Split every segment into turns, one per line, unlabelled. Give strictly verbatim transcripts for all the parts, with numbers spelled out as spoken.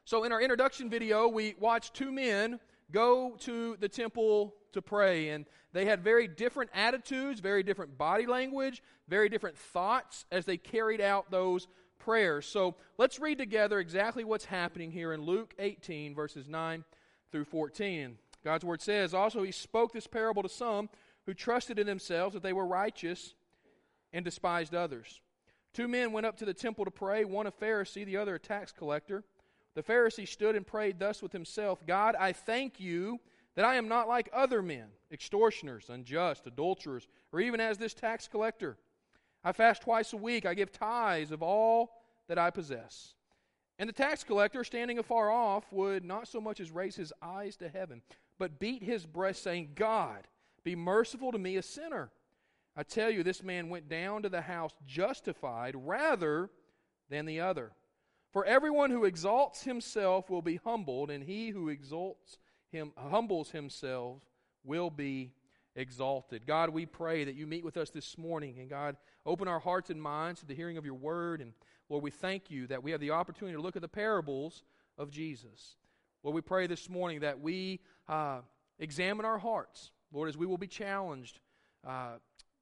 So in our introduction video, we watched two men go to the temple to pray, and they had very different attitudes, very different body language, very different thoughts as they carried out those prayers. So let's read together exactly what's happening here in Luke eighteen, verses nine through fourteen. God's Word says, "Also he spoke this parable to some who trusted in themselves that they were righteous and despised others. Two men went up to the temple to pray, one a Pharisee, the other a tax collector. The Pharisee stood and prayed thus with himself, 'God, I thank you that I am not like other men, extortioners, unjust, adulterers, or even as this tax collector. I fast twice a week. I give tithes of all that I possess.' And the tax collector, standing afar off, would not so much as raise his eyes to heaven, but beat his breast, saying, 'God, be merciful to me, a sinner.' I tell you, this man went down to the house justified rather than the other. For everyone who exalts himself will be humbled, and he who exalts him, humbles himself will be exalted." God, we pray that you meet with us this morning, and God, open our hearts and minds to the hearing of your word. And Lord, we thank you that we have the opportunity to look at the parables of Jesus. Lord, we pray this morning that we uh, examine our hearts, Lord, as we will be challenged uh,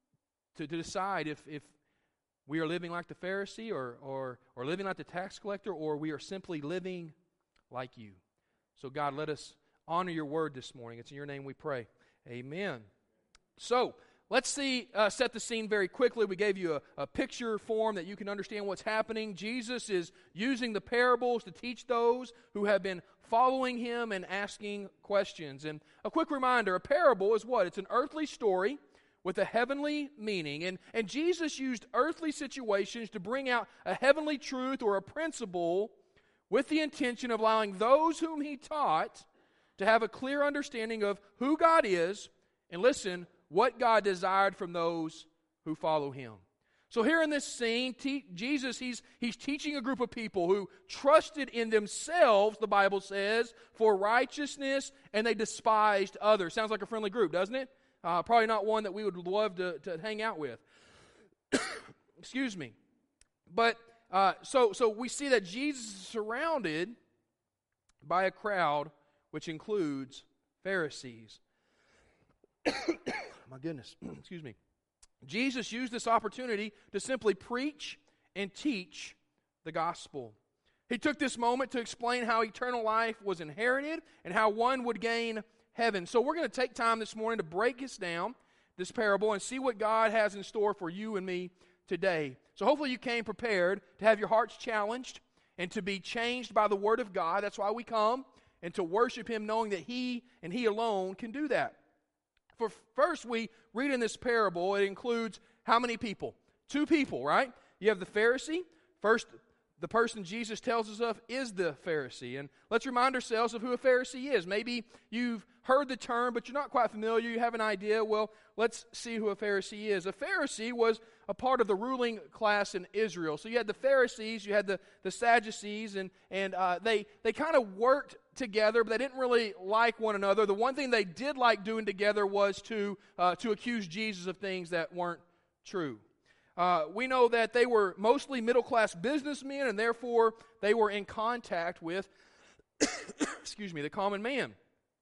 to, to decide if, if we are living like the Pharisee or, or, or living like the tax collector, or we are simply living like you. So God, let us honor your word this morning. It's in your name we pray. Amen. So, let's see, uh, set the scene very quickly. We gave you a, a picture form that you can understand what's happening. Jesus is using the parables to teach those who have been following him and asking questions. And a quick reminder, a parable is what? It's an earthly story with a heavenly meaning. And, and Jesus used earthly situations to bring out a heavenly truth or a principle with the intention of allowing those whom he taught to have a clear understanding of who God is, and listen, what God desired from those who follow him. So here in this scene, te- Jesus, he's, he's teaching a group of people who trusted in themselves, the Bible says, for righteousness, and they despised others. Sounds like a friendly group, doesn't it? Uh, probably not one that we would love to, to hang out with. Excuse me. But, uh, so, so we see that Jesus is surrounded by a crowd which includes Pharisees. My goodness, excuse me. Jesus used this opportunity to simply preach and teach the gospel. He took this moment to explain how eternal life was inherited and how one would gain heaven. So we're going to take time this morning to break this down, this parable, and see what God has in store for you and me today. So hopefully you came prepared to have your hearts challenged and to be changed by the Word of God. That's why we come, and to worship him knowing that he and he alone can do that. For first, we read in this parable, it includes how many people? Two people, right? You have the Pharisee. First, the person Jesus tells us of is the Pharisee. And let's remind ourselves of who a Pharisee is. Maybe you've heard the term, but you're not quite familiar. You have an idea. Well, let's see who a Pharisee is. A Pharisee was a part of the ruling class in Israel. So you had the Pharisees, you had the, the Sadducees, and, and uh, they, they kind of worked together, but they didn't really like one another. The one thing they did like doing together was to, uh, to accuse Jesus of things that weren't true. Uh, we know that they were mostly middle-class businessmen, and therefore they were in contact with, excuse me, the common man.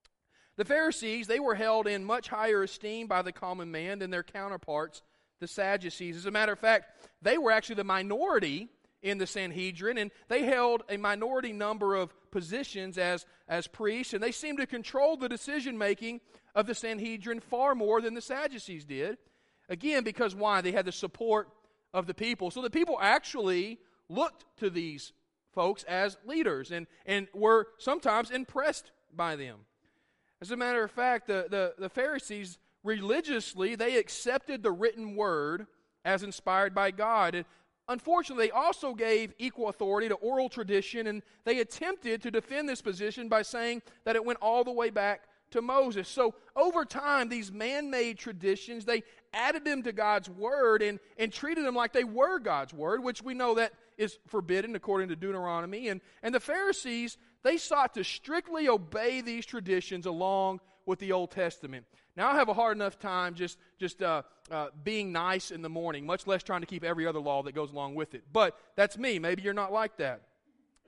The Pharisees, they were held in much higher esteem by the common man than their counterparts, the Sadducees. As a matter of fact, they were actually the minority in the Sanhedrin, and they held a minority number of positions as, as priests, and they seemed to control the decision-making of the Sanhedrin far more than the Sadducees did. Again, because why? They had the support of the people. So the people actually looked to these folks as leaders and, and were sometimes impressed by them. As a matter of fact, the, the, the Pharisees religiously, they accepted the written word as inspired by God. And unfortunately, they also gave equal authority to oral tradition, and they attempted to defend this position by saying that it went all the way back to Moses. So over time, these man-made traditions, they added them to God's word and, and treated them like they were God's word, which we know that is forbidden according to Deuteronomy. And, and the Pharisees, they sought to strictly obey these traditions along with the Old Testament. Now, I have a hard enough time just, just uh, uh, being nice in the morning, much less trying to keep every other law that goes along with it. But that's me. Maybe you're not like that.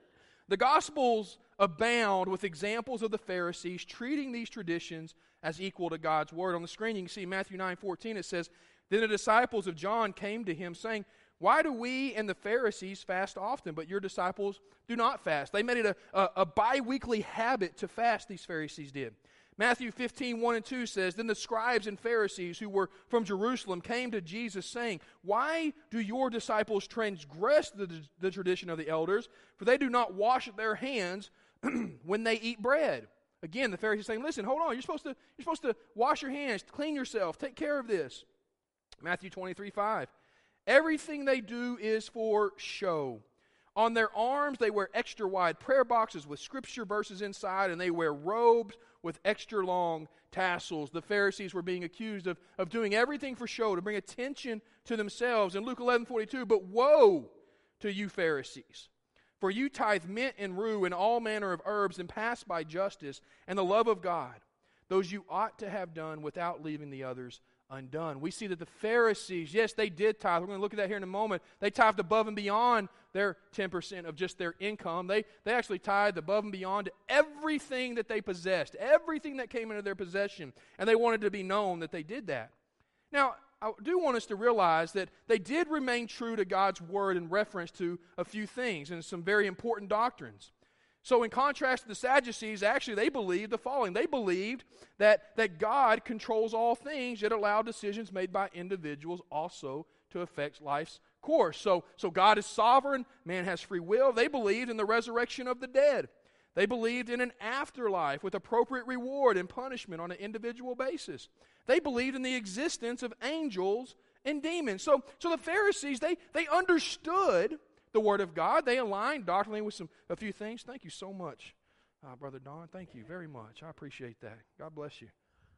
The Gospels abound with examples of the Pharisees treating these traditions as equal to God's Word. On the screen you can see Matthew nine fourteen. It says, "Then the disciples of John came to him, saying, 'Why do we and the Pharisees fast often, but your disciples do not fast?'" They made it a, a, a bi-weekly habit to fast, these Pharisees did. Matthew fifteen, one and two says, "Then the scribes and Pharisees who were from Jerusalem came to Jesus, saying, 'Why do your disciples transgress the, the tradition of the elders? For they do not wash their hands when they eat bread.'" Again, the Pharisees saying, "Listen, hold on, you're supposed to, you're supposed to wash your hands, clean yourself, take care of this." Matthew twenty-three, five. "Everything they do is for show. On their arms they wear extra wide prayer boxes with scripture verses inside, and they wear robes with extra long tassels." The Pharisees were being accused of, of doing everything for show, to bring attention to themselves. In Luke eleven forty-two, "But woe to you Pharisees, for you tithe mint and rue and all manner of herbs, and pass by justice and the love of God. Those you ought to have done without leaving the others undone." We see that the Pharisees, yes, they did tithe. We're going to look at that here in a moment. They tithed above and beyond their ten percent of just their income. They, they actually tithed above and beyond everything that they possessed, everything that came into their possession, and they wanted to be known that they did that. Now, I do want us to realize that they did remain true to God's Word in reference to a few things and some very important doctrines. So in contrast to the Sadducees, actually they believed the following. They believed that, that God controls all things, yet allowed decisions made by individuals also to affect life's course. So, so God is sovereign, man has free will. They believed in the resurrection of the dead. They believed in an afterlife with appropriate reward and punishment on an individual basis. They believed in the existence of angels and demons. So, so the Pharisees, they, they understood the Word of God. They aligned doctrinally with some a few things. Thank you so much, uh, Brother Don. Thank you very much. I appreciate that. God bless you.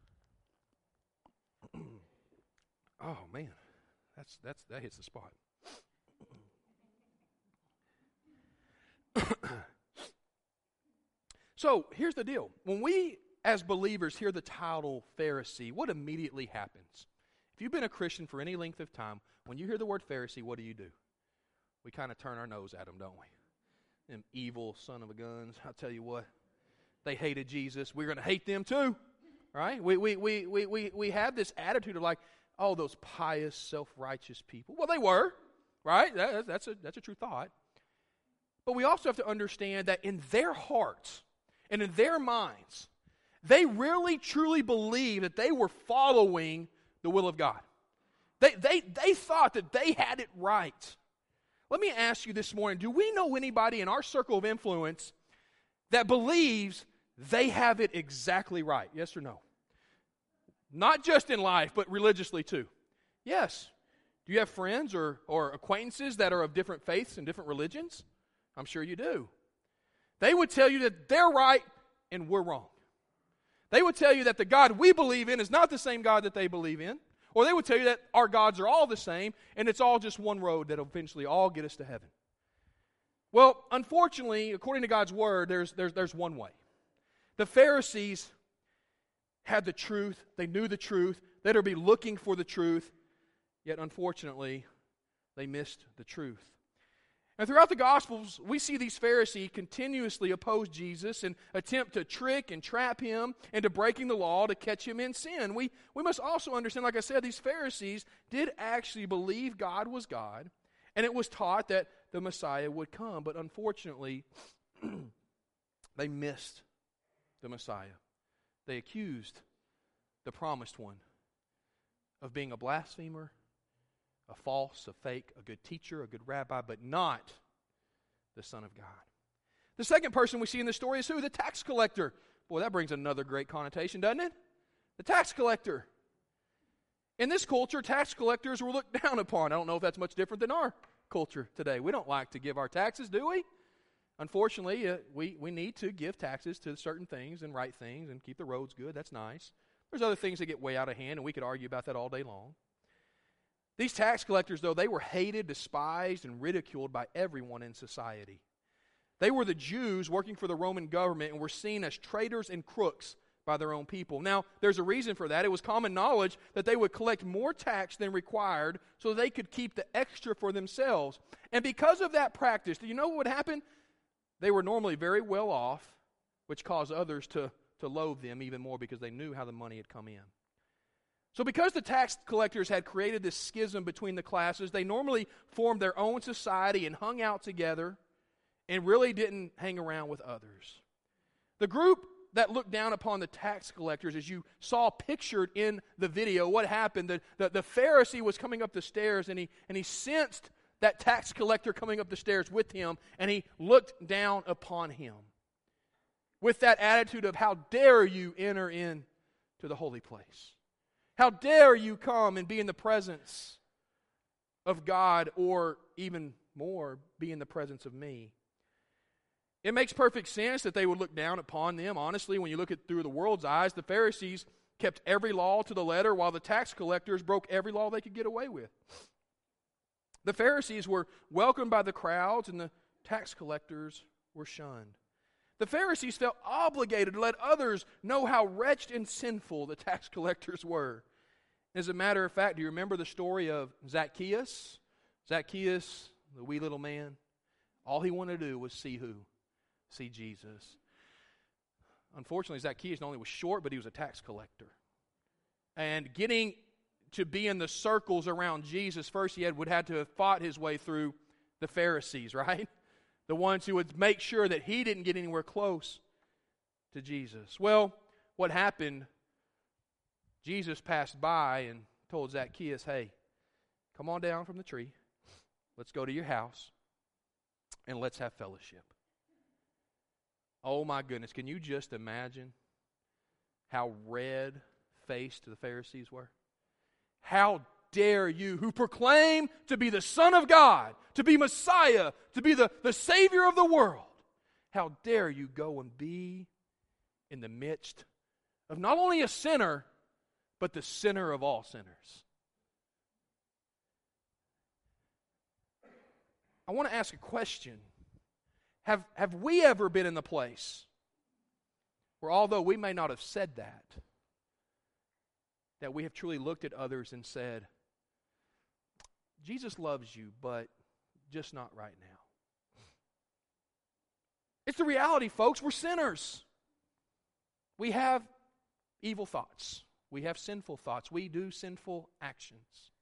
Oh man, that's that's that hits the spot. So here's the deal. When we as believers hear the title Pharisee, what immediately happens? If you've been a Christian for any length of time, when you hear the word Pharisee, what do you do? We kind of turn our nose at them, don't we? Them evil son of a guns. I'll tell you what. They hated Jesus. We're going to hate them too. Right? We, we, we, we, we, we have this attitude of like, oh, those pious, self-righteous people. Well, they were. Right? That, that's, a, that's a true thought. But we also have to understand that in their hearts and in their minds, they really, truly believe that they were following the will of God. They, they, they thought that they had it right. Let me ask you this morning, do we know anybody in our circle of influence that believes they have it exactly right? Yes or no? Not just in life, but religiously too. Yes. Do you have friends or, or acquaintances that are of different faiths and different religions? I'm sure you do. They would tell you that they're right and we're wrong. They would tell you that the God we believe in is not the same God that they believe in. Or they would tell you that our gods are all the same, and it's all just one road that will eventually all get us to heaven. Well, unfortunately, according to God's Word, there's, there's, there's one way. The Pharisees had the truth. They knew the truth. They'd be looking for the truth. Yet, unfortunately, they missed the truth. And throughout the Gospels, we see these Pharisees continuously oppose Jesus and attempt to trick and trap him into breaking the law to catch him in sin. We, we must also understand, like I said, these Pharisees did actually believe God was God, and it was taught that the Messiah would come. But unfortunately, they missed the Messiah. They accused the promised one of being a blasphemer, a false, a fake, a good teacher, a good rabbi, but not the Son of God. The second person we see in the story is who? The tax collector. Boy, that brings another great connotation, doesn't it? The tax collector. In this culture, tax collectors were looked down upon. I don't know if that's much different than our culture today. We don't like to give our taxes, do we? Unfortunately, uh, we, we need to give taxes to certain things and right things and keep the roads good. That's nice. There's other things that get way out of hand, and we could argue about that all day long. These tax collectors, though, they were hated, despised, and ridiculed by everyone in society. They were the Jews working for the Roman government and were seen as traitors and crooks by their own people. Now, there's a reason for that. It was common knowledge that they would collect more tax than required so they could keep the extra for themselves. And because of that practice, do you know what would happen? they were normally very well off, which caused others to, to loathe them even more because they knew how the money had come in. So because the tax collectors had created this schism between the classes, they normally formed their own society and hung out together and really didn't hang around with others. The group that looked down upon the tax collectors, as you saw pictured in the video, what happened, the, the, the Pharisee was coming up the stairs and he, and he sensed that tax collector coming up the stairs with him, and he looked down upon him with that attitude of, how dare you enter in to the holy place? How dare you come and be in the presence of God, or even more, be in the presence of me? It makes perfect sense that they would look down upon them. Honestly, when you look at through the world's eyes, the Pharisees kept every law to the letter, while the tax collectors broke every law they could get away with. The Pharisees were welcomed by the crowds, and the tax collectors were shunned. The Pharisees felt obligated to let others know how wretched and sinful the tax collectors were. As a matter of fact, do you remember the story of Zacchaeus? Zacchaeus, the wee little man, all he wanted to do was see who? See Jesus. Unfortunately, Zacchaeus not only was short, but he was a tax collector. And getting to be in the circles around Jesus, first he had, would have to have fought his way through the Pharisees, right? The ones who would make sure that he didn't get anywhere close to Jesus. Well, what happened, Jesus passed by and told Zacchaeus, hey, come on down from the tree. Let's go to your house and let's have fellowship. Oh my goodness, can you just imagine how red-faced the Pharisees were? How dare you, who proclaim to be the Son of God, to be Messiah, to be the, the Savior of the world, how dare you go and be in the midst of not only a sinner, but the sinner of all sinners? I want to ask a question. Have, have we ever been in the place where, although we may not have said that, that we have truly looked at others and said, Jesus loves you, but just not right now? It's the reality, folks. We're sinners. We have evil thoughts. We have sinful thoughts. We do sinful actions.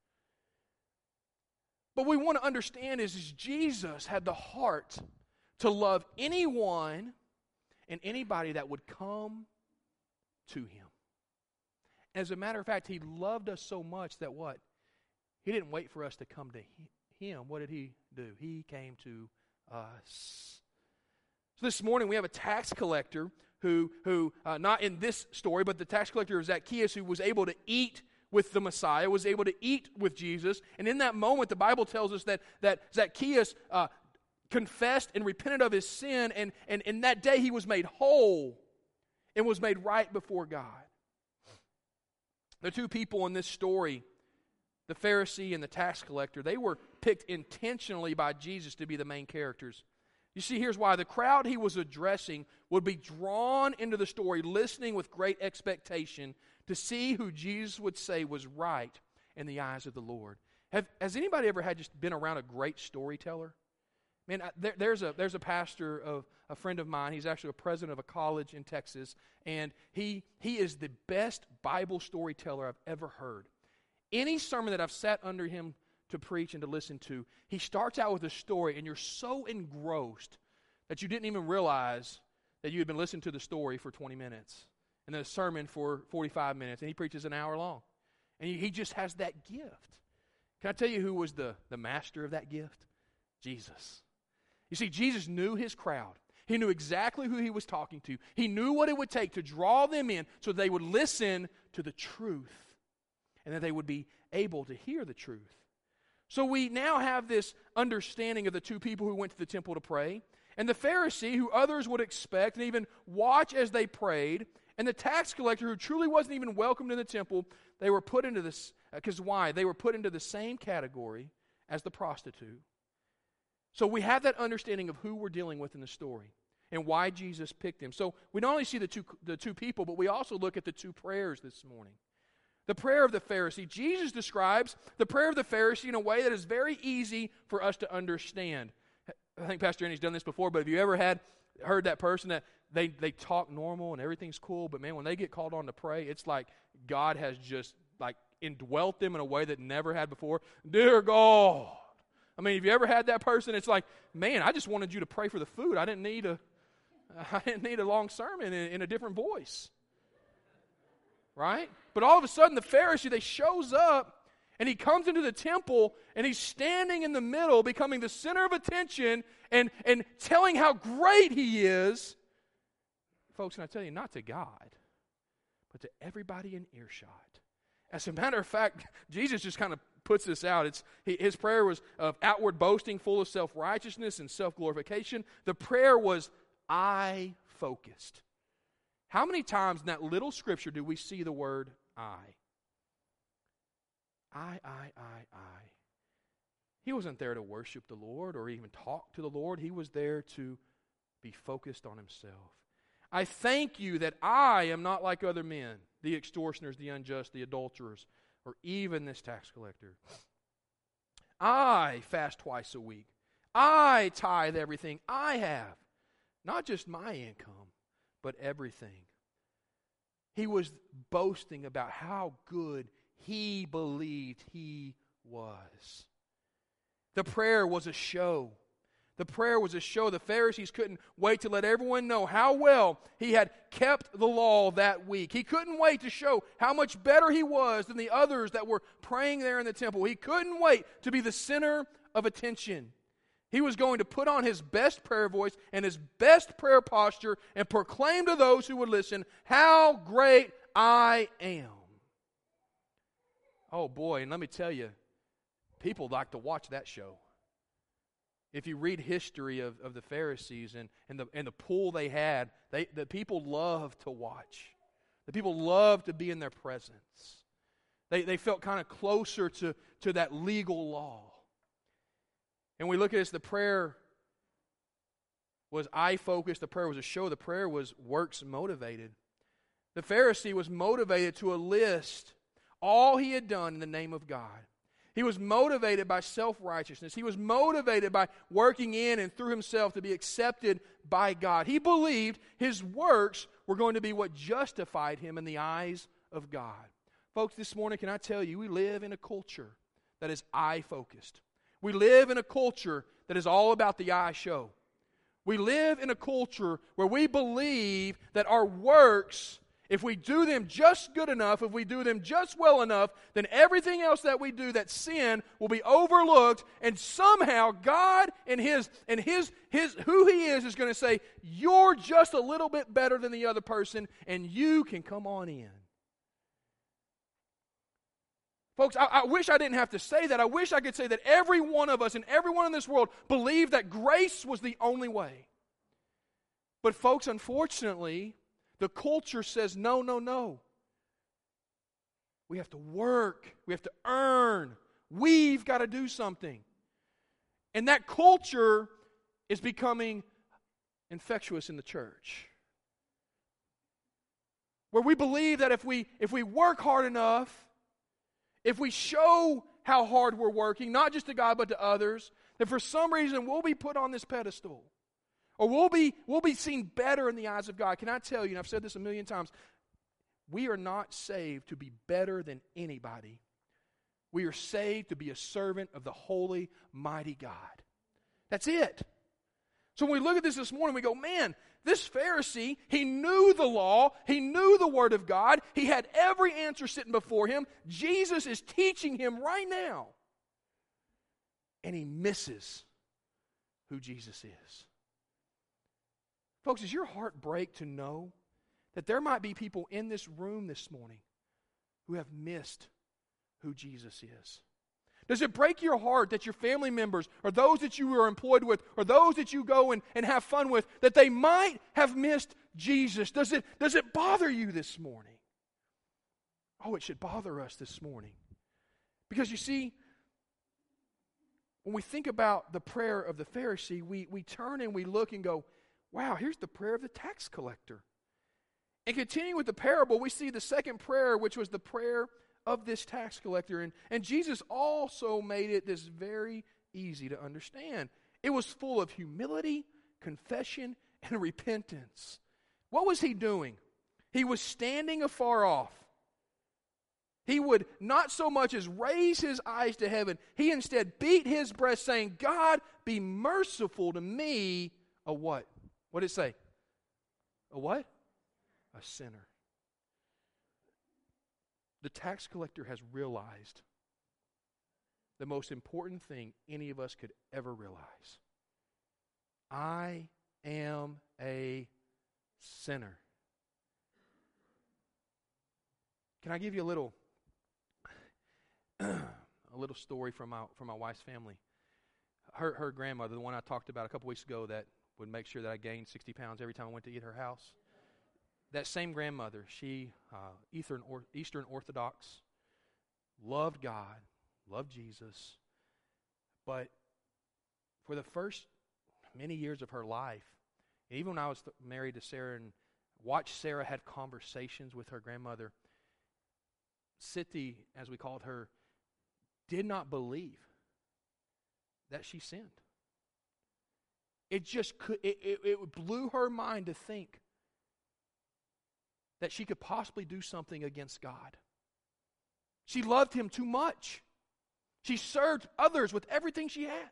But what we want to understand is, is Jesus had the heart to love anyone and anybody that would come to Him. As a matter of fact, He loved us so much that what? He didn't wait for us to come to Him. What did He do? He came to us. So this morning we have a tax collector who, who uh, not in this story, but the tax collector of Zacchaeus, who was able to eat with the Messiah, was able to eat with Jesus. And in that moment, the Bible tells us that, that Zacchaeus uh, confessed and repented of his sin, and, and in that day he was made whole and was made right before God. The two people in this story, the Pharisee and the tax collector, they were picked intentionally by Jesus to be the main characters. You see, here's why. The crowd he was addressing would be drawn into the story, listening with great expectation to see who Jesus would say was right in the eyes of the Lord. Have, has anybody ever had just been around a great storyteller? Man, I, there, there's a there's a pastor of a friend of mine. He's actually a president of a college in Texas, and he he is the best Bible storyteller I've ever heard. Any sermon that I've sat under him to preach and to listen to, he starts out with a story, and you're so engrossed that you didn't even realize that you had been listening to the story for twenty minutes, and then a sermon for forty-five minutes, and he preaches an hour long. And he, he just has that gift. Can I tell you who was the, the master of that gift? Jesus. You see, Jesus knew his crowd. He knew exactly who he was talking to. He knew what it would take to draw them in so they would listen to the truth and that they would be able to hear the truth. So we now have this understanding of the two people who went to the temple to pray, and the Pharisee who others would expect and even watch as they prayed, and the tax collector who truly wasn't even welcomed in the temple. They were put into this, because uh, why? They were put into the same category as the prostitute. So we have that understanding of who we're dealing with in the story and why Jesus picked them. So we not only see the two, the two people, but we also look at the two prayers this morning. The prayer of the Pharisee. Jesus describes the prayer of the Pharisee in a way that is very easy for us to understand. I think Pastor Andy's done this before, but have you ever had heard that person that they, they talk normal and everything's cool, but man, when they get called on to pray, it's like God has just like indwelt them in a way that never had before. Dear God. I mean, have you ever had that person? It's like, man, I just wanted you to pray for the food. I didn't need a, I didn't need a long sermon in, in a different voice. Right? But all of a sudden, the Pharisee, they shows up, and he comes into the temple, and he's standing in the middle, becoming the center of attention, and, and telling how great he is. Folks, can I tell you, not to God, but to everybody in earshot. As a matter of fact, Jesus just kind of puts this out. It's his prayer was of outward boasting, full of self-righteousness and self-glorification. The prayer was I-focused. How many times in that little scripture do we see the word I? I, I, I, I. He wasn't there to worship the Lord or even talk to the Lord. He was there to be focused on himself. I thank you that I am not like other men, the extortioners, the unjust, the adulterers, or even this tax collector. I fast twice a week. I tithe everything I have. Not just my income, but everything. He was boasting about how good he believed he was. The prayer was a show. The prayer was a show. The Pharisees couldn't wait to let everyone know how well he had kept the law that week. He couldn't wait to show how much better he was than the others that were praying there in the temple. He couldn't wait to be the center of attention. He was going to put on his best prayer voice and his best prayer posture and proclaim to those who would listen how great I am. Oh boy, and let me tell you, people like to watch that show. If you read history of, of the Pharisees and, and, the, and the pull they had, they, the people loved to watch. The people loved to be in their presence. They, they felt kind of closer to, to that legal law. And we look at this, the prayer was I-focused, the prayer was a show, the prayer was works-motivated. The Pharisee was motivated to list all he had done in the name of God. He was motivated by self-righteousness. He was motivated by working in and through himself to be accepted by God. He believed his works were going to be what justified him in the eyes of God. Folks, this morning, can I tell you, we live in a culture that is I-focused. We live in a culture that is all about the I show. We live in a culture where we believe that our works, if we do them just good enough, if we do them just well enough, then everything else that we do, that sin, will be overlooked, and somehow God and His and His His who He is is going to say, you're just a little bit better than the other person, and you can come on in. Folks, I, I wish I didn't have to say that. I wish I could say that every one of us and everyone in this world believed that grace was the only way. But folks, unfortunately, the culture says, no, no, no. We have to work. We have to earn. We've got to do something. And that culture is becoming infectious in the church. Where we believe that if we if we work hard enough, if we show how hard we're working, not just to God but to others, that for some reason we'll be put on this pedestal. Or we'll be, we'll be seen better in the eyes of God. Can I tell you, and I've said this a million times, we are not saved to be better than anybody. We are saved to be a servant of the holy, mighty God. That's it. So when we look at this this morning, we go, man, this Pharisee, he knew the law, he knew the Word of God, he had every answer sitting before him. Jesus is teaching him right now. And he misses who Jesus is. Folks, does your heart break to know that there might be people in this room this morning who have missed who Jesus is? Does it break your heart that your family members or those that you are employed with or those that you go and, and have fun with, that they might have missed Jesus? Does it, does it bother you this morning? Oh, it should bother us this morning. Because you see, when we think about the prayer of the Pharisee, we, we turn and we look and go, wow, here's the prayer of the tax collector. And continuing with the parable, we see the second prayer, which was the prayer of this tax collector. And, and Jesus also made it this very easy to understand. It was full of humility, confession, and repentance. What was he doing? He was standing afar off. He would not so much as raise his eyes to heaven. He instead beat his breast, saying, God, be merciful to me, a what? What did it say? A what? A sinner. The tax collector has realized the most important thing any of us could ever realize. I am a sinner. Can I give you a little a little story from my from my wife's family? Her her grandmother, the one I talked about a couple weeks ago that would make sure that I gained sixty pounds every time I went to eat at her house. That same grandmother, she uh, Eastern or, Eastern Orthodox, loved God, loved Jesus, but for the first many years of her life, even when I was th- married to Sarah and watched Sarah had conversations with her grandmother, Siti, as we called her, did not believe that she sinned. It just could, it, it, it blew her mind to think that she could possibly do something against God. She loved Him too much. She served others with everything she had.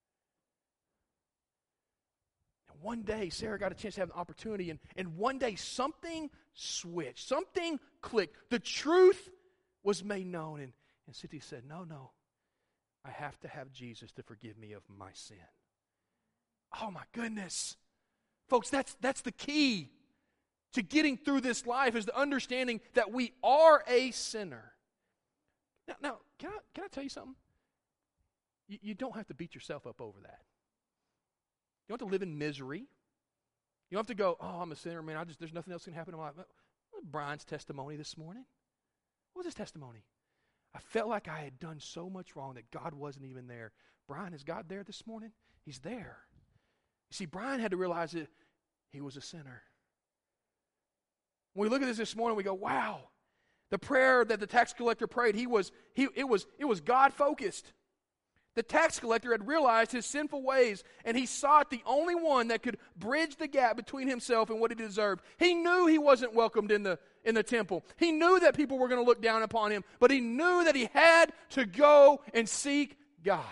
And one day, Sarah got a chance to have an opportunity, and, and one day something switched. Something clicked. The truth was made known, and, and Siti said, no, no, I have to have Jesus to forgive me of my sin. Oh my goodness. Folks, that's that's the key to getting through this life, is the understanding that we are a sinner. Now, now can I can I tell you something? You, you don't have to beat yourself up over that. You don't have to live in misery. You don't have to go, oh, I'm a sinner, man. I just there's nothing else can happen in my life. What was Brian's testimony this morning? What was his testimony? I felt like I had done so much wrong that God wasn't even there. Brian, is God there this morning? He's there. You see, Brian had to realize that he was a sinner. When we look at this this morning, we go, wow. The prayer that the tax collector prayed, he was, he, it was, it was God-focused. The tax collector had realized his sinful ways, and he sought the only one that could bridge the gap between himself and what he deserved. He knew he wasn't welcomed in the, in the temple. He knew that people were going to look down upon him, but he knew that he had to go and seek God.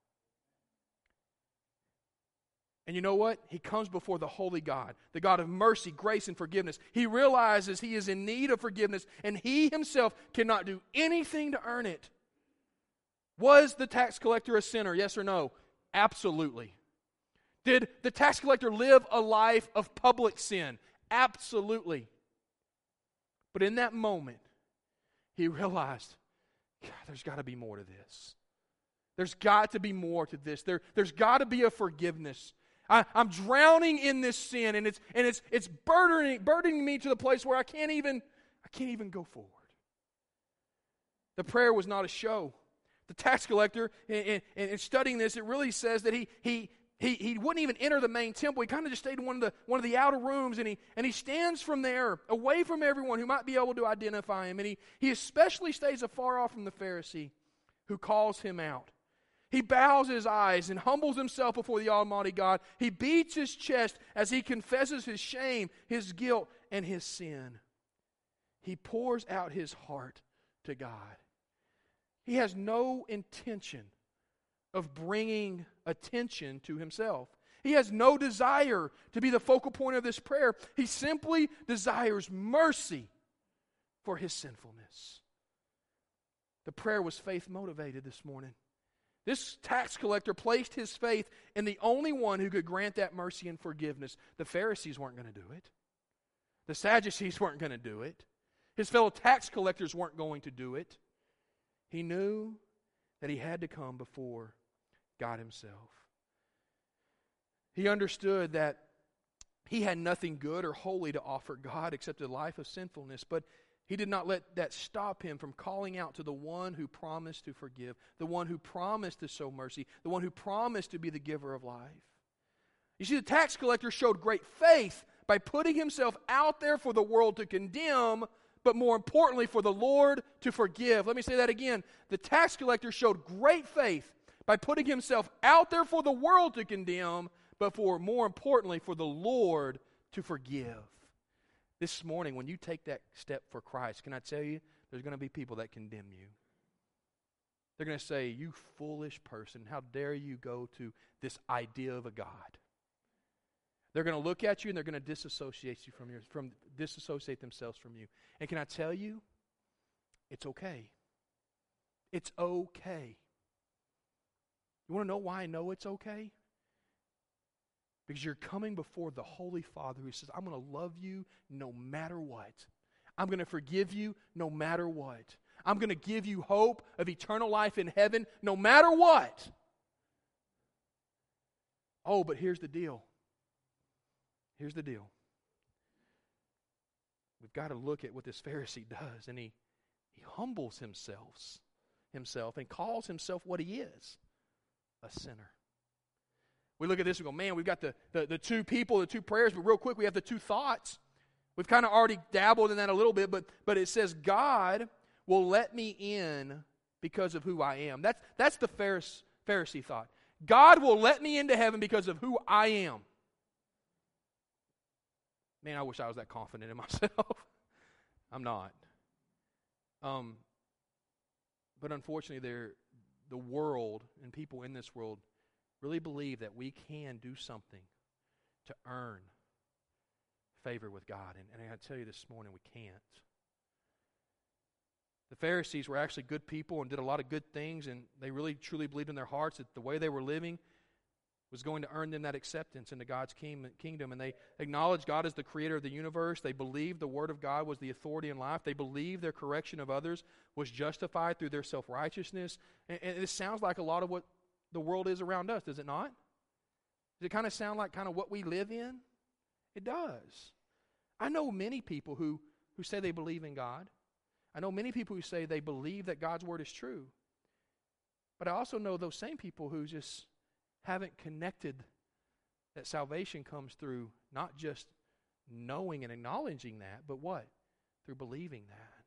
And you know what? He comes before the holy God, the God of mercy, grace, and forgiveness. He realizes he is in need of forgiveness, and he himself cannot do anything to earn it. Was the tax collector a sinner? Yes or no? Absolutely. Did the tax collector live a life of public sin? Absolutely. But in that moment, he realized, God, there's got to be more to this. There's got to be more to this. There, there's got to be a forgiveness. I, I'm drowning in this sin, and it's and it's it's burdening burdening me to the place where I can't even I can't even go forward. The prayer was not a show. The tax collector, in, in, in studying this, it really says that he he he he wouldn't even enter the main temple. He kind of just stayed in one of the one of the outer rooms, and he and he stands from there, away from everyone who might be able to identify him. And he he especially stays afar off from the Pharisee who calls him out. He bows his eyes and humbles himself before the Almighty God. He beats his chest as he confesses his shame, his guilt, and his sin. He pours out his heart to God. He has no intention of bringing attention to himself. He has no desire to be the focal point of this prayer. He simply desires mercy for his sinfulness. The prayer was faith motivated this morning. This tax collector placed his faith in the only one who could grant that mercy and forgiveness. The Pharisees weren't going to do it. The Sadducees weren't going to do it. His fellow tax collectors weren't going to do it. He knew that he had to come before God himself. He understood that he had nothing good or holy to offer God except a life of sinfulness, but he did not let that stop him from calling out to the one who promised to forgive, the one who promised to show mercy, the one who promised to be the giver of life. You see, the tax collector showed great faith by putting himself out there for the world to condemn, but more importantly, for the Lord to forgive. Let me say that again. The tax collector showed great faith by putting himself out there for the world to condemn, but for, more importantly, for the Lord to forgive. This morning, when you take that step for Christ, can I tell you, there's going to be people that condemn you. They're going to say, you foolish person, how dare you go to this idea of a God? They're going to look at you and they're going to disassociate you from your, from disassociate themselves from you. And can I tell you, it's okay. It's okay. You want to know why I know it's okay? Because you're coming before the Holy Father who says, I'm going to love you no matter what. I'm going to forgive you no matter what. I'm going to give you hope of eternal life in heaven no matter what. Oh, but here's the deal. Here's the deal. We've got to look at what this Pharisee does, and he, he humbles himself, himself and calls himself what he is, a sinner. We look at this and go, man, we've got the, the, the two people, the two prayers, but real quick, we have the two thoughts. We've kind of already dabbled in that a little bit, but, but it says, God will let me in because of who I am. That's, that's the Pharisee, Pharisee thought. God will let me into heaven because of who I am. Man, I wish I was that confident in myself. I'm not. Um, but unfortunately, the world and people in this world really believe that we can do something to earn favor with God. And, and I tell you this morning, we can't. The Pharisees were actually good people and did a lot of good things, and they really truly believed in their hearts that the way they were living was going to earn them that acceptance into God's kingdom. And they acknowledged God as the creator of the universe. They believed the Word of God was the authority in life. They believed their correction of others was justified through their self-righteousness. And, and this sounds like a lot of what the world is around us, does it not? Does it kind of sound like kind of what we live in? It does. I know many people who, who say they believe in God. I know many people who say they believe that God's Word is true. But I also know those same people who just haven't connected that salvation comes through not just knowing and acknowledging that, but what? Through believing that.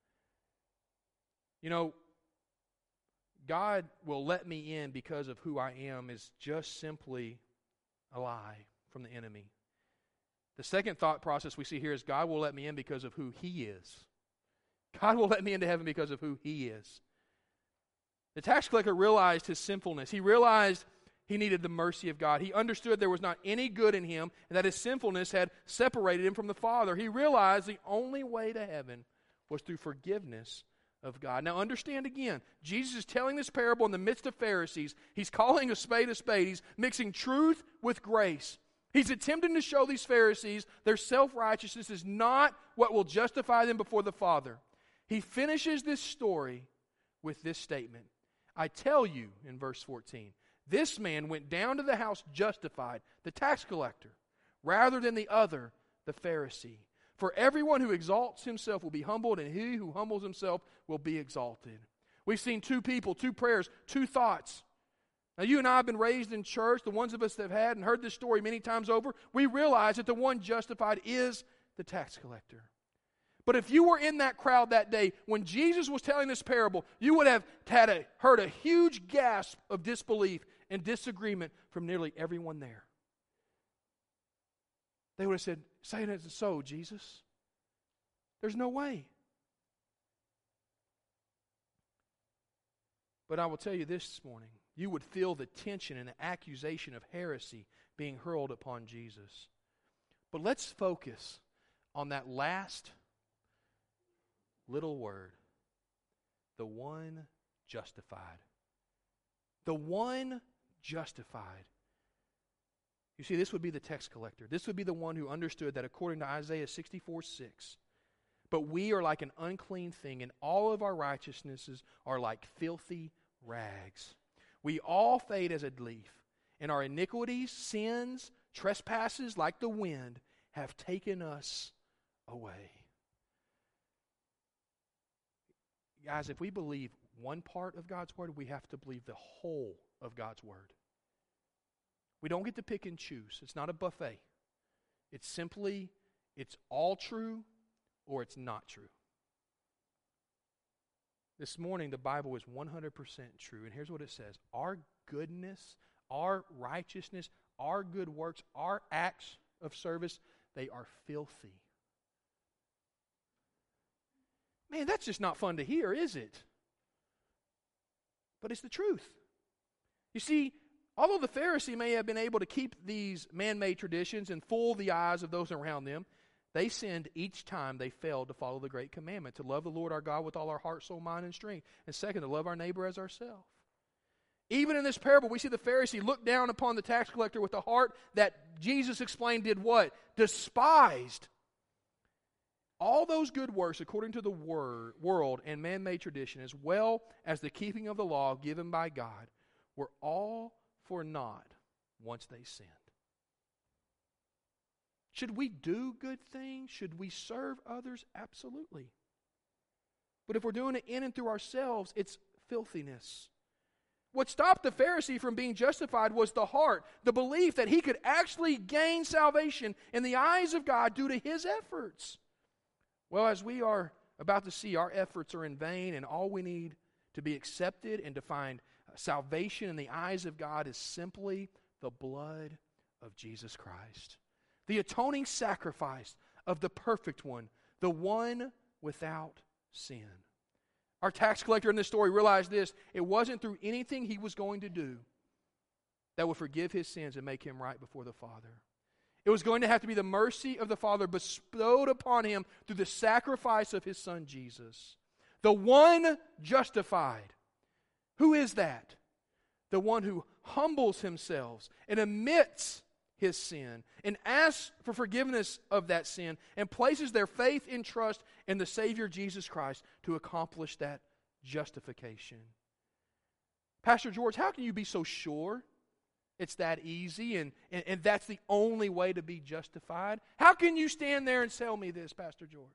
You know, God will let me in because of who I am is just simply a lie from the enemy. The second thought process we see here is God will let me in because of who He is. God will let me into heaven because of who He is. The tax collector realized his sinfulness. He realized he needed the mercy of God. He understood there was not any good in him and that his sinfulness had separated him from the Father. He realized the only way to heaven was through forgiveness of God. Now understand again, Jesus is telling this parable in the midst of Pharisees. He's calling a spade a spade. He's mixing truth with grace. He's attempting to show these Pharisees their self-righteousness is not what will justify them before the Father. He finishes this story with this statement. I tell you, in verse fourteen, this man went down to the house justified, the tax collector, rather than the other, the Pharisee. For everyone who exalts himself will be humbled, and he who humbles himself will be exalted. We've seen two people, two prayers, two thoughts. Now, you and I have been raised in church, the ones of us that have had and heard this story many times over, we realize that the one justified is the tax collector. But if you were in that crowd that day, when Jesus was telling this parable, you would have had a, heard a huge gasp of disbelief and disagreement from nearly everyone there. They would have said, say it isn't so, Jesus. There's no way. But I will tell you this morning, you would feel the tension and the accusation of heresy being hurled upon Jesus. But let's focus on that last little word, the one justified. The one justified. You see, this would be the tax collector. This would be the one who understood that according to Isaiah sixty-four six, but we are like an unclean thing, and all of our righteousnesses are like filthy rags. We all fade as a leaf, and our iniquities, sins, trespasses, like the wind, have taken us away. Guys, if we believe one part of God's Word, we have to believe the whole of God's Word. We don't get to pick and choose. It's not a buffet. It's simply, it's all true or it's not true. This morning, the Bible is one hundred percent true, and here's what it says. Our goodness, our righteousness, our good works, our acts of service, they are filthy. Man, that's just not fun to hear, is it? But it's the truth. You see, although the Pharisee may have been able to keep these man-made traditions and fool the eyes of those around them, they sinned each time they failed to follow the great commandment, to love the Lord our God with all our heart, soul, mind, and strength. And second, to love our neighbor as ourselves. Even in this parable, we see the Pharisee look down upon the tax collector with a heart that Jesus explained did what? Despised. All those good works, according to the word, world and man-made tradition, as well as the keeping of the law given by God, were all for naught once they sinned. Should we do good things? Should we serve others? Absolutely. But if we're doing it in and through ourselves, it's filthiness. What stopped the Pharisee from being justified was the heart, the belief that he could actually gain salvation in the eyes of God due to his efforts. Well, as we are about to see, our efforts are in vain, and all we need to be accepted and to find salvation in the eyes of God is simply the blood of Jesus Christ. The atoning sacrifice of the perfect one, the one without sin. Our tax collector in this story realized this: it wasn't through anything he was going to do that would forgive his sins and make him right before the Father. It was going to have to be the mercy of the Father bestowed upon him through the sacrifice of his Son Jesus. The one justified. Who is that? The one who humbles himself and admits his sin and asks for forgiveness of that sin and places their faith and trust in the Savior Jesus Christ to accomplish that justification. Pastor George, how can you be so sure it's that easy and, and, and that's the only way to be justified? How can you stand there and tell me this, Pastor George?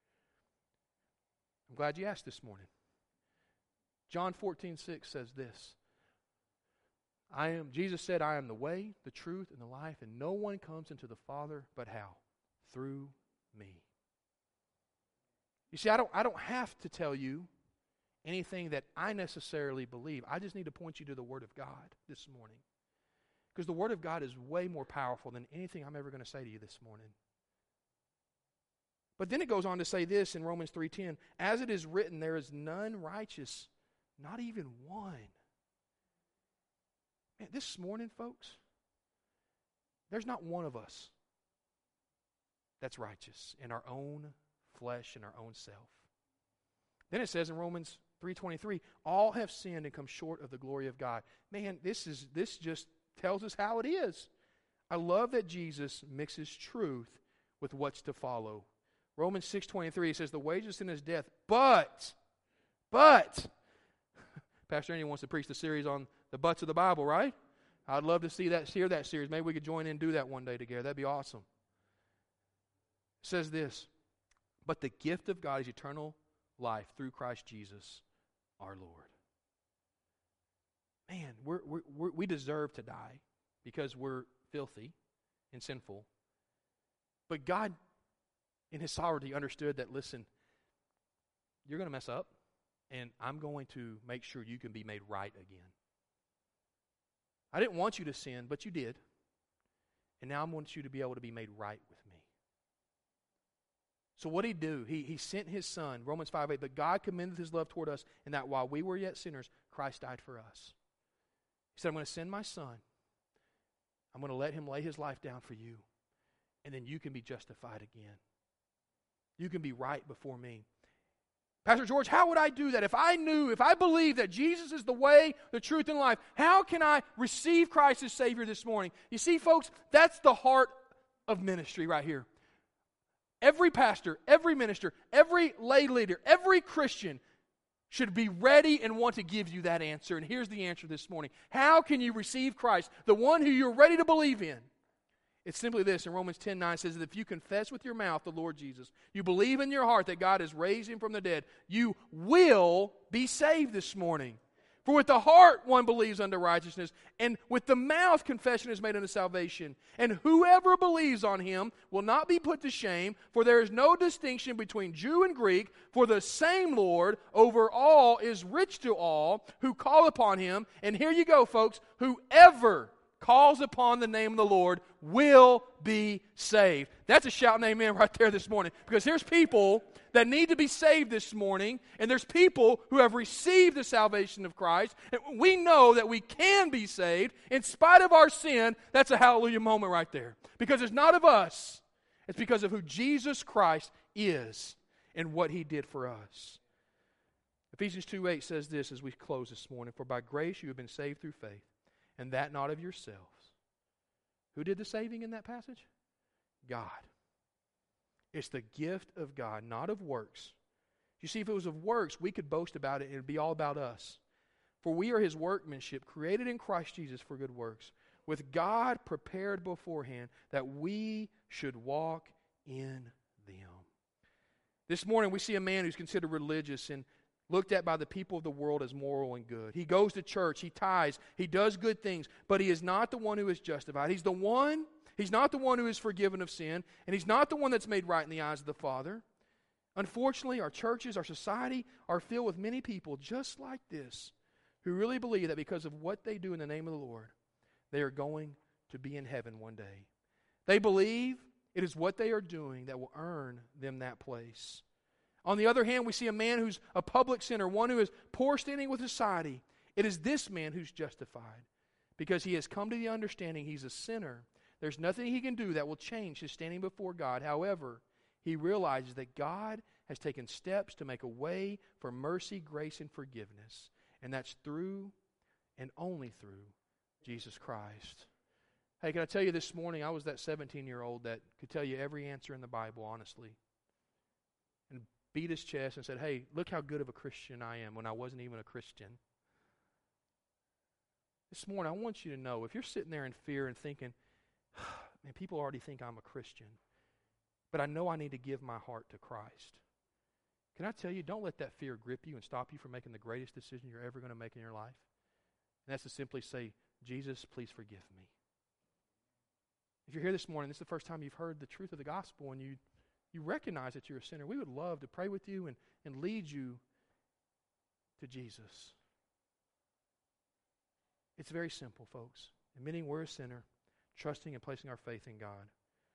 I'm glad you asked this morning. John fourteen six says this. I am, Jesus said, I am the way, the truth, and the life, and no one comes into the Father but how? Through me. You see, I don't, I don't have to tell you anything that I necessarily believe. I just need to point you to the Word of God this morning. Because the Word of God is way more powerful than anything I'm ever going to say to you this morning. But then it goes on to say this in Romans three ten, as it is written, there is none righteous, not even one. Man, this morning, folks, there's not one of us that's righteous in our own flesh and our own self. Then it says in Romans three twenty-three, all have sinned and come short of the glory of God. Man, this is this just tells us how it is. I love that Jesus mixes truth with what's to follow. Romans six twenty-three says, the wages of sin is death, but, but, Pastor Andy wants to preach the series on the buts of the Bible, right? I'd love to see that, hear that series. Maybe we could join in and do that one day together. That'd be awesome. It says this, but the gift of God is eternal life through Christ Jesus, our Lord. Man, we're, we're, we're, we deserve to die because we're filthy and sinful. But God, in His sovereignty, understood that, listen, you're going to mess up, and I'm going to make sure you can be made right again. I didn't want you to sin, but you did. And now I want you to be able to be made right with me. So what did He do? He, he sent His Son, Romans five eight, but God commended His love toward us in that while we were yet sinners, Christ died for us. He said, I'm going to send my Son. I'm going to let Him lay His life down for you. And then you can be justified again. You can be right before me. Pastor George, how would I do that? If I knew, if I believed that Jesus is the way, the truth, and life, how can I receive Christ as Savior this morning? You see, folks, that's the heart of ministry right here. Every pastor, every minister, every lay leader, every Christian should be ready and want to give you that answer. And here's the answer this morning. How can you receive Christ, the one who you're ready to believe in? It's simply this. In Romans ten nine says that if you confess with your mouth the Lord Jesus, you believe in your heart that God has raised Him from the dead, you will be saved this morning. For with the heart one believes unto righteousness, and with the mouth confession is made unto salvation. And whoever believes on him will not be put to shame, for there is no distinction between Jew and Greek, for the same Lord over all is rich to all who call upon him. And here you go, folks, whoever calls upon the name of the Lord will be saved. That's a shouting amen right there this morning. Because here's people that need to be saved this morning, and there's people who have received the salvation of Christ, and we know that we can be saved in spite of our sin. That's a hallelujah moment right there. Because it's not of us. It's because of who Jesus Christ is and what He did for us. Ephesians two eight says this as we close this morning, for by grace you have been saved through faith, and that not of yourselves. Who did the saving in that passage? God. It's the gift of God, not of works. You see, if it was of works, we could boast about it and it would be all about us. For we are His workmanship, created in Christ Jesus for good works, with God prepared beforehand that we should walk in them. This morning we see a man who's considered religious and looked at by the people of the world as moral and good. He goes to church, he tithes, he does good things, but he is not the one who is justified. He's the one, he's not the one who is forgiven of sin, and he's not the one that's made right in the eyes of the Father. Unfortunately, our churches, our society are filled with many people just like this who really believe that because of what they do in the name of the Lord, they are going to be in heaven one day. They believe it is what they are doing that will earn them that place. On the other hand, we see a man who's a public sinner, one who is poor standing with society. It is this man who's justified because he has come to the understanding he's a sinner. There's nothing he can do that will change his standing before God. However, he realizes that God has taken steps to make a way for mercy, grace, and forgiveness. And that's through and only through Jesus Christ. Hey, can I tell you this morning, I was that seventeen-year-old that could tell you every answer in the Bible, honestly. And beat his chest and said, hey, look how good of a Christian I am when I wasn't even a Christian. This morning, I want you to know, if you're sitting there in fear and thinking, man, people already think I'm a Christian, but I know I need to give my heart to Christ. Can I tell you, don't let that fear grip you and stop you from making the greatest decision you're ever going to make in your life. And that's to simply say, Jesus, please forgive me. If you're here this morning, this is the first time you've heard the truth of the gospel and you You recognize that you're a sinner, we would love to pray with you and, and lead you to Jesus. It's very simple, folks. Admitting we're a sinner, trusting and placing our faith in God.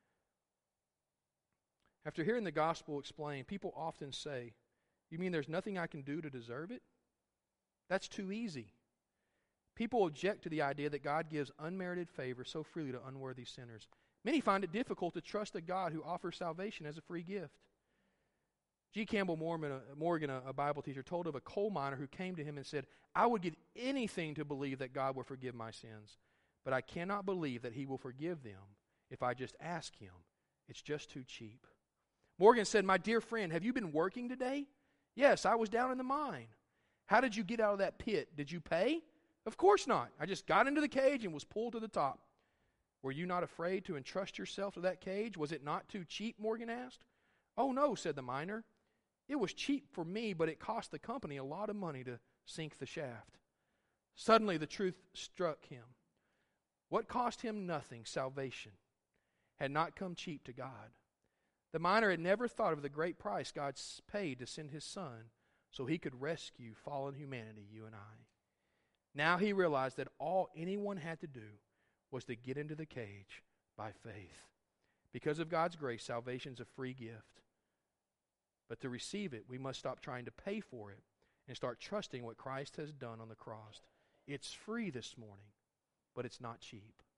After hearing the gospel explained, people often say, you mean there's nothing I can do to deserve it? That's too easy. People object to the idea that God gives unmerited favor so freely to unworthy sinners. Many find it difficult to trust a God who offers salvation as a free gift. G. Campbell Morgan, a, Morgan, a, a Bible teacher, told of a coal miner who came to him and said, I would give anything to believe that God will forgive my sins, but I cannot believe that He will forgive them if I just ask Him. It's just too cheap. Morgan said, my dear friend, have you been working today? Yes, I was down in the mine. How did you get out of that pit? Did you pay? Of course not. I just got into the cage and was pulled to the top. Were you not afraid to entrust yourself to that cage? Was it not too cheap, Morgan asked. Oh, no, said the miner. It was cheap for me, but it cost the company a lot of money to sink the shaft. Suddenly the truth struck him. What cost him nothing, salvation, had not come cheap to God. The miner had never thought of the great price God paid to send His Son so He could rescue fallen humanity, you and I. Now he realized that all anyone had to do was to get into the cage by faith. Because of God's grace, salvation is a free gift. But to receive it, we must stop trying to pay for it and start trusting what Christ has done on the cross. It's free this morning, but it's not cheap.